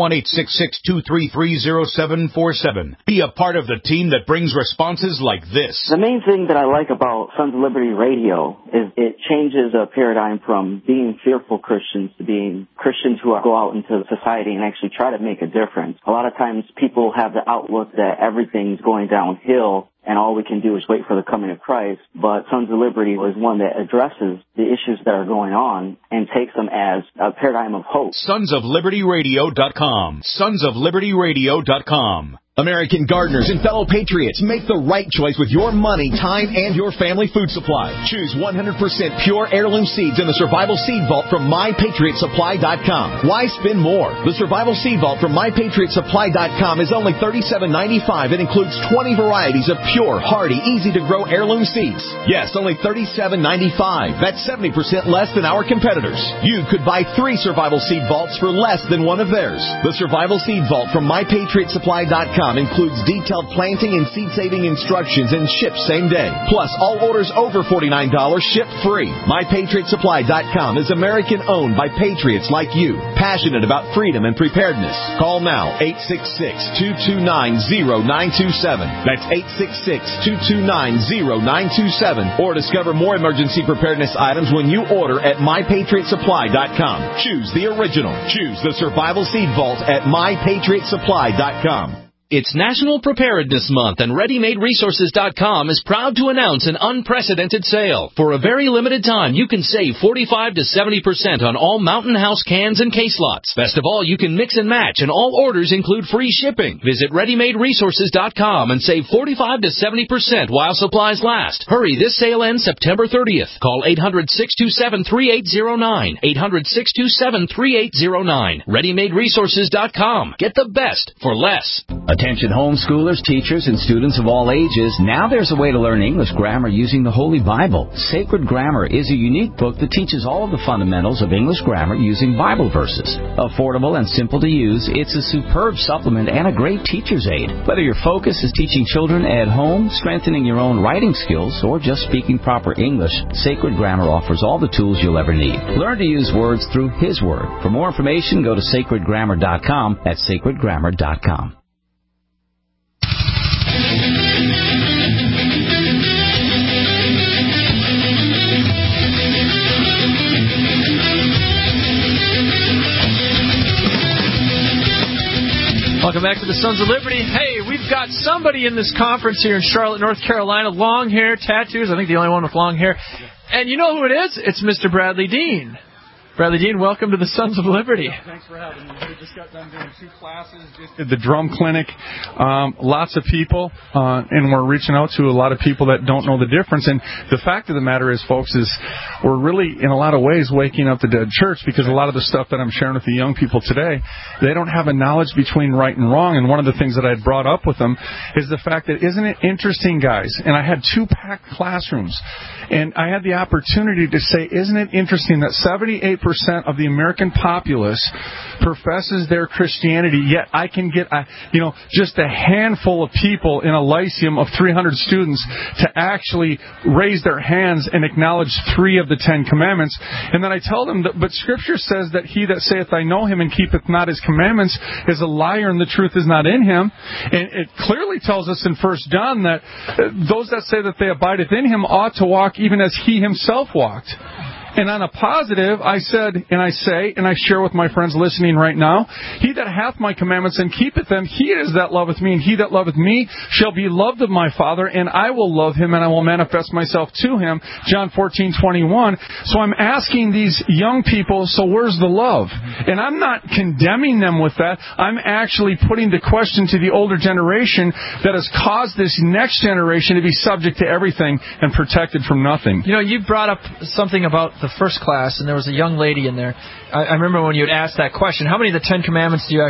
1-866-233-0747. Be a part of the team that brings responses like this. The main thing that I like about Sons of Liberty Radio is it changes a paradigm from being fearful Christians to being Christians who go out into society and actually try to make a difference. A lot of times people have the outlook that everything's going downhill and all we can do is wait for the coming of Christ. But Sons of Liberty is one that addresses the issues that are going on and takes them as a paradigm of hope. SonsofLibertyRadio.com. SonsofLibertyRadio.com. American gardeners and fellow patriots, make the right choice with your money, time, and your family food supply. Choose 100% pure heirloom seeds in the Survival Seed Vault from MyPatriotSupply.com. Why spend more? The Survival Seed Vault from MyPatriotSupply.com is only $37.95 and includes 20 varieties of pure, hardy, easy-to-grow heirloom seeds. Yes, only $37.95. That's 70% less than our competitors. You could buy 3 Survival Seed Vaults for less than one of theirs. The Survival Seed Vault from MyPatriotSupply.com includes detailed planting and seed-saving instructions and ships same day. Plus, all orders over $49 ship free. MyPatriotSupply.com is American-owned by patriots like you, passionate about freedom and preparedness. Call now, 866-229-0927. That's 866-229-0927. Or discover more emergency preparedness items when you order at MyPatriotSupply.com. Choose the original. Choose the Survival Seed Vault at MyPatriotSupply.com. It's National Preparedness Month, and ReadyMadeResources.com is proud to announce an unprecedented sale. For a very limited time, you can save 45 to 70% on all Mountain House cans and case lots. Best of all, you can mix and match, and all orders include free shipping. Visit ReadyMadeResources.com and save 45 to 70% while supplies last. Hurry, this sale ends September 30th. Call 800-627-3809. 800-627-3809. ReadyMadeResources.com. Get the best for less. Attention homeschoolers, teachers, and students of all ages, now there's a way to learn English grammar using the Holy Bible. Sacred Grammar is a unique book that teaches all of the fundamentals of English grammar using Bible verses. Affordable and simple to use, it's a superb supplement and a great teacher's aid. Whether your focus is teaching children at home, strengthening your own writing skills, or just speaking proper English, Sacred Grammar offers all the tools you'll ever need. Learn to use words through His Word. For more information, go to sacredgrammar.com. That's sacredgrammar.com. Welcome back to the Sons of Liberty. Hey, we've got somebody in this conference here in Charlotte, North Carolina. Long hair, tattoos. I think the only one with long hair. And you know who it is? It's Mr. Bradley Dean. Bradley Dean, welcome to the Sons of Liberty. Thanks for having me. We just got done doing 2 classes. Just did the drum clinic. Lots of people, and we're reaching out to a lot of people that don't know the difference. And the fact of the matter is, folks, is we're really, in a lot of ways, waking up the dead church, because a lot of the stuff that I'm sharing with the young people today, they don't have a knowledge between right and wrong. And one of the things that I had brought up with them is the fact that, isn't it interesting, guys? And I had 2 packed classrooms, and I had the opportunity to say, isn't it interesting that 78% of the American populace professes their Christianity, yet I can get just a handful of people in a lyceum of 300 students to actually raise their hands and acknowledge 3 of the 10 commandments. And then I tell them, but Scripture says that he that saith I know him and keepeth not his commandments is a liar, and the truth is not in him. And it clearly tells us in 1 John that those that say that they abideth in him ought to walk even as he himself walked. And on a positive, I said, and I say, and I share with my friends listening right now, he that hath my commandments and keepeth them, he it is that loveth me, and he that loveth me shall be loved of my Father, and I will love him, and I will manifest myself to him. John 14:21. So I'm asking these young people, so where's the love? And I'm not condemning them with that. I'm actually putting the question to the older generation that has caused this next generation to be subject to everything and protected from nothing. You know, you brought up something about the the first class, and there was a young lady in there. I remember when you had asked that question, how many of the Ten Commandments do you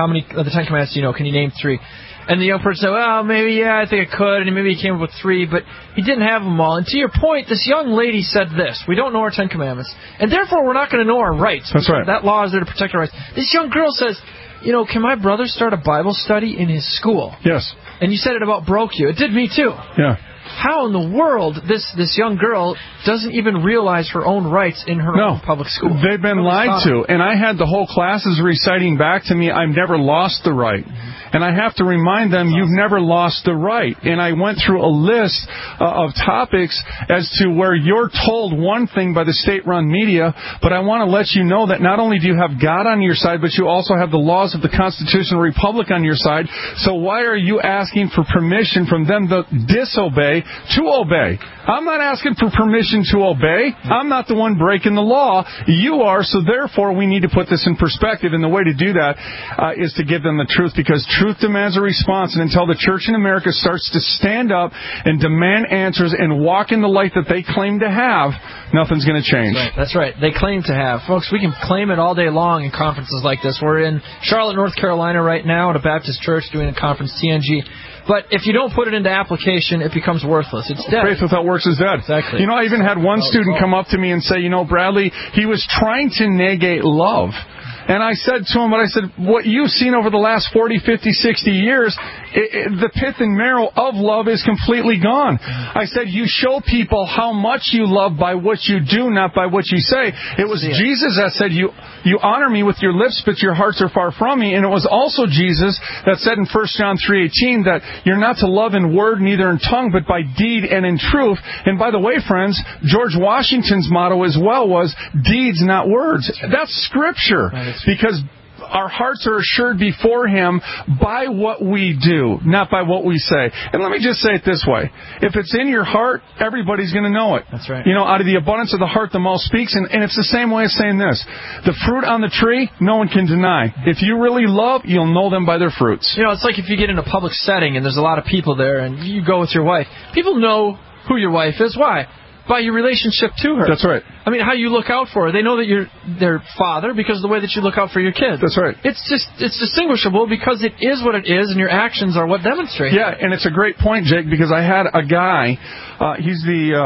know? Can you name 3? And the young person said, well, maybe, I think I could, and maybe he came up with 3, but he didn't have them all. And to your point, this young lady said this: we don't know our 10 Commandments, and therefore we're not going to know our rights. That's right. That law is there to protect our rights. This young girl says, can my brother start a Bible study in his school? Yes. And you said it about broke you. It did me too. Yeah. How in the world this young girl doesn't even realize her own rights in her own public school? They've been lied to. And I had the whole classes reciting back to me, I've never lost the right. And I have to remind them, you've never lost the right. And I went through a list of topics as to where you're told one thing by the state-run media, but I want to let you know that not only do you have God on your side, but you also have the laws of the Constitutional Republic on your side. So why are you asking for permission from them to disobey to obey? I'm not asking for permission to obey. I'm not the one breaking the law. You are, so therefore we need to put this in perspective. And the way to do that is to give them the truth, because truth demands a response. And until the church in America starts to stand up and demand answers and walk in the light that they claim to have, nothing's going to change. That's right. They claim to have. Folks, we can claim it all day long in conferences like this. We're in Charlotte, North Carolina right now at a Baptist church doing a conference, TNG. But if you don't put it into application, it becomes worthless. It's dead. Faith without works is dead. Exactly. I even had one student come up to me and say, Bradley, he was trying to negate love. And I said to him, what you've seen over the last 40, 50, 60 years, the pith and marrow of love is completely gone. I said, you show people how much you love by what you do, not by what you say. It was Jesus that said, you honor me with your lips, but your hearts are far from me. And it was also Jesus that said in 1 John 3:18 that you're not to love in word, neither in tongue, but by deed and in truth. And by the way, friends, George Washington's motto as well was deeds, not words. That's Scripture. Because our hearts are assured before Him by what we do, not by what we say. And let me just say it this way. If it's in your heart, everybody's going to know it. That's right. Out of the abundance of the heart, the mouth speaks. And it's the same way as saying this. The fruit on the tree, no one can deny. If you really love, you'll know them by their fruits. It's like if you get in a public setting and there's a lot of people there and you go with your wife. People know who your wife is. Why? By your relationship to her. That's right. I mean, how you look out for her. They know that you're their father because of the way that you look out for your kids. That's right. It's distinguishable because it is what it is, and your actions are what demonstrate. Yeah, and it's a great point, Jake, because I had a guy. He's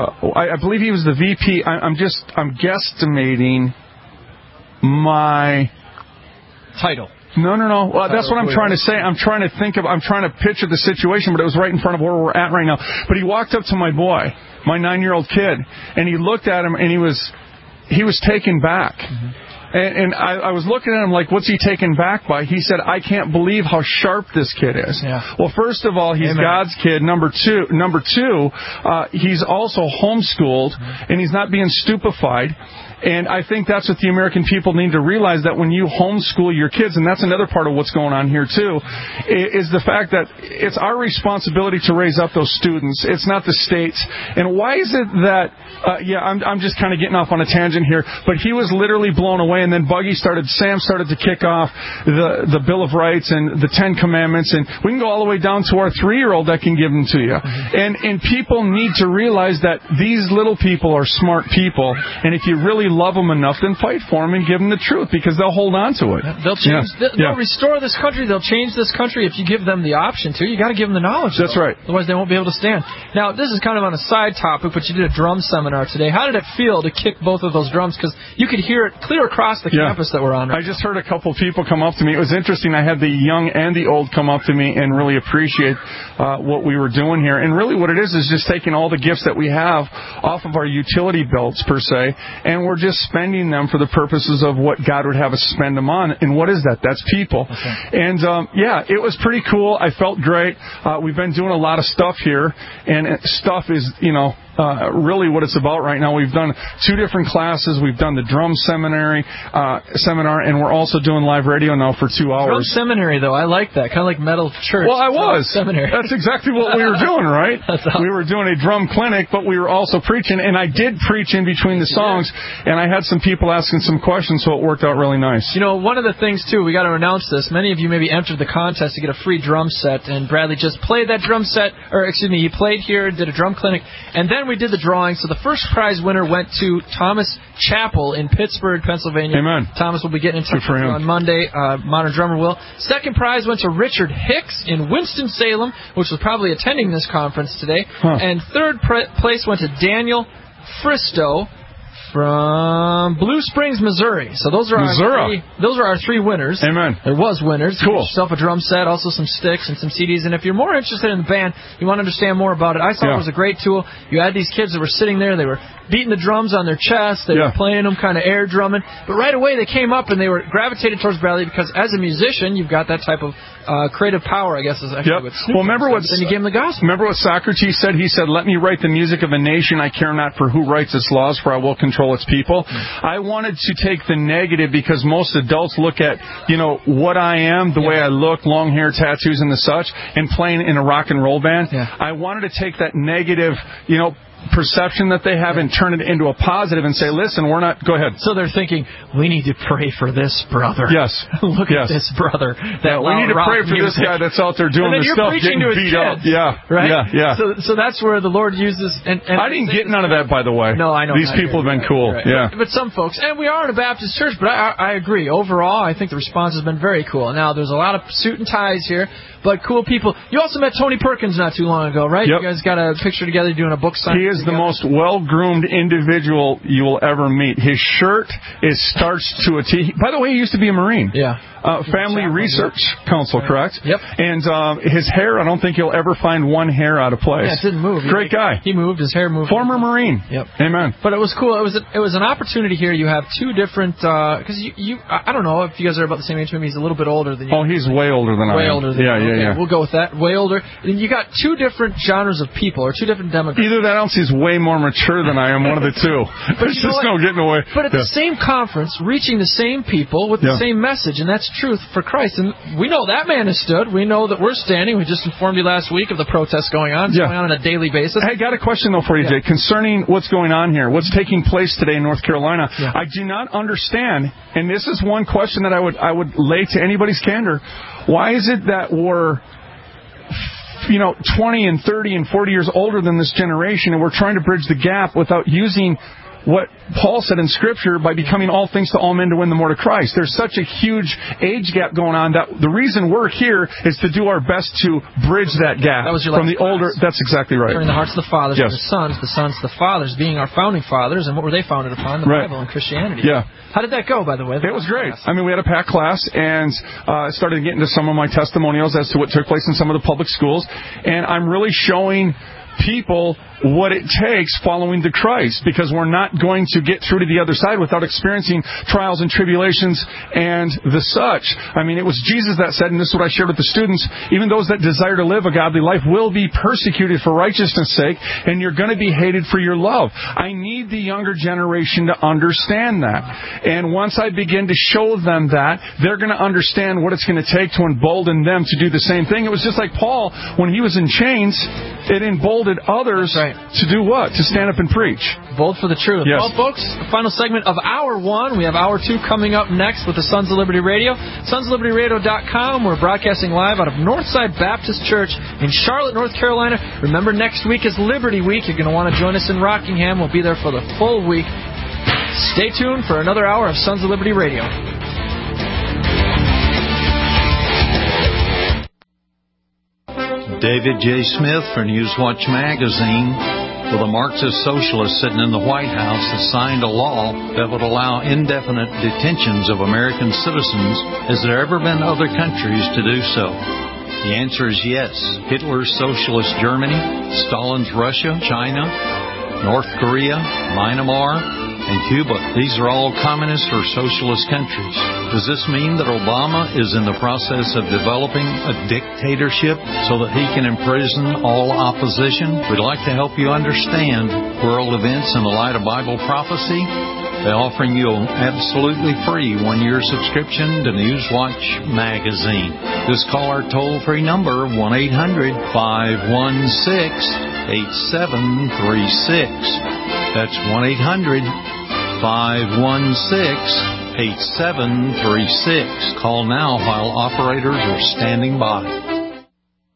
I believe he was the VP. I'm guesstimating my title. No. Well, that's what I'm trying to say. I'm trying to picture the situation, but it was right in front of where we're at right now. But he walked up to my boy, my 9-year-old kid, and he looked at him, and he was taken back. Mm-hmm. And I was looking at him like, what's he taken back by? He said, I can't believe how sharp this kid is. Yeah. Well, first of all, he's God's kid. Number two, he's also homeschooled, and he's not being stupefied. And I think that's what the American people need to realize, that when you homeschool your kids, and that's another part of what's going on here too, is the fact that it's our responsibility to raise up those students. It's not the state's. And why is it that, I'm just kind of getting off on a tangent here, but he was literally blown away, and then Sam started to kick off the Bill of Rights and the 10 Commandments, and we can go all the way down to our 3-year-old that can give them to you. And people need to realize that these little people are smart people, and if you really love them enough, then fight for them and give them the truth, because they'll hold on to it. They'll change. They'll restore this country. They'll change this country if you give them the option to. You got to give them the knowledge. That's right. Otherwise, they won't be able to stand. Now, this is kind of on a side topic, but you did a drum seminar today. How did it feel to kick both of those drums? Because you could hear it clear across the campus that we're on. I just heard a couple people come up to me. It was interesting. I had the young and the old come up to me and really appreciate what we were doing here. And really, what it is just taking all the gifts that we have off of our utility belts per se, and we're just spending them for the purposes of what God would have us spend them on. And what is that? That's people. Okay. And, it was pretty cool. I felt great. We've been doing a lot of stuff here, and stuff is, really what it's about right now. We've done 2 different classes. We've done the drum seminar, and we're also doing live radio now for 2 hours. Drum seminary, though, I like that. Kind of like metal church. Well, I was. Seminary. That's exactly what we were doing, right? We were doing a drum clinic, but we were also preaching, and I did preach in between the songs, and I had some people asking some questions, so it worked out really nice. One of the things, too, we got to announce this. Many of you maybe entered the contest to get a free drum set, and Bradley just played that drum set, he played here, did a drum clinic, and then we did the drawing. So the first prize winner went to Thomas Chappell in Pittsburgh, Pennsylvania. Amen. Thomas will be getting in touch with you on Monday. Modern Drummer will. Second prize went to Richard Hicks in Winston-Salem, which was probably attending this conference today. And third place went to Daniel Fristow from Blue Springs, Missouri. So those are our three winners. Amen. There was winners. Cool. Get yourself a drum set, also some sticks and some CDs. And if you're more interested in the band, you want to understand more about it, I thought it was a great tool. You had these kids that were sitting there, they were beating the drums on their chest, they were playing them, kind of air drumming. But right away they came up and they were gravitated towards Bradley because as a musician, you've got that type of creative power, I guess, is actually what Snoop then you gave him the gospel. Remember what Socrates said? He said, "Let me write the music of a nation. I care not for who writes its laws, for I will control its people." I wanted to take the negative because most adults look at, what I am, the way I look, long hair, tattoos, and the such, and playing in a rock and roll band. I wanted to take that negative, perception that they have and turn it into a positive and say, listen, we're not... Go ahead. So they're thinking, we need to pray for this brother. Yes. Look at this brother. We need to pray for this guy that's out there doing this stuff, getting beat up. Yeah. Right? Yeah. So that's where the Lord uses... And I didn't get none of that, by the way. No, I know. These people have been cool. Right. Yeah. But some folks... And we are in a Baptist church, but I agree. Overall, I think the response has been very cool. Now, there's a lot of suit and ties here, but cool people. You also met Tony Perkins not too long ago, right? Yep. You guys got a picture together doing a book signing. He is the most well-groomed individual you will ever meet. His shirt is starched to a T. By the way, he used to be a Marine. Yeah. Family Research Council, correct? Yep. And his hair, I don't think you'll ever find one hair out of place. Yeah, it didn't move. Great guy. He moved. His hair moved. Former Marine. Yep. Amen. But it was cool. It was an opportunity here. You have two different, because I don't know if you guys are about the same age. Maybe he's a little bit older than you. Oh, he's way older than I am. Way older than you. Yeah. We'll go with that. Way older. And you got two different genres of people, or two different demographics. Either that else he's way more mature than I am, one of the two. There's just no getting away. But at the same conference, reaching the same people with the same message, and that's truth for Christ. And we know that man has stood. We know that we're standing. We just informed you last week of the protests going on. It's going on a daily basis. Hey, got a question, though, for you, Jake, concerning what's going on here, what's taking place today in North Carolina. I do not understand, and this is one question that I would lay to anybody's candor. Why is it that we're 20 and 30 and 40 years older than this generation, and we're trying to bridge the gap without using what Paul said in Scripture by becoming all things to all men to win the more to Christ? There's such a huge age gap going on that the reason we're here is to do our best to bridge that gap from the older. That's exactly right. Turning the hearts of the fathers to the sons to the fathers, being our founding fathers, and what were they founded upon? The Bible and Christianity. Yeah. How did that go, by the way? It was great. I mean, we had a packed class, and started getting to some of my testimonials as to what took place in some of the public schools, and I'm really showing people what it takes following the Christ, because we're not going to get through to the other side without experiencing trials and tribulations and the such. I mean, it was Jesus that said, and this is what I shared with the students, even those that desire to live a godly life will be persecuted for righteousness' sake, and you're going to be hated for your love. I need the younger generation to understand that. And once I begin to show them that, they're going to understand what it's going to take to embolden them to do the same thing. It was just like Paul, when he was in chains, it emboldened others to do what? To stand up and preach. Bold for the truth. Yes. Well, folks, the final segment of Hour 1. We have Hour 2 coming up next with the Sons of Liberty Radio. SonsOfLibertyRadio.com. We're broadcasting live out of Northside Baptist Church in Charlotte, North Carolina. Remember, next week is Liberty Week. You're going to want to join us in Rockingham. We'll be there for the full week. Stay tuned for another hour of Sons of Liberty Radio. David J. Smith for Newswatch Magazine. Well, the Marxist socialist sitting in the White House has signed a law that would allow indefinite detentions of American citizens. Has there ever been other countries to do so? The answer is yes. Hitler's socialist Germany, Stalin's Russia, China, North Korea, Myanmar, and Cuba. These are all communist or socialist countries. Does this mean that Obama is in the process of developing a dictatorship so that he can imprison all opposition? We'd like to help you understand world events in the light of Bible prophecy by offering you an absolutely free one-year subscription to Newswatch Magazine. Just call our toll-free number, 1-800-516-8736. That's 1-800-516-8736. Call now while operators are standing by.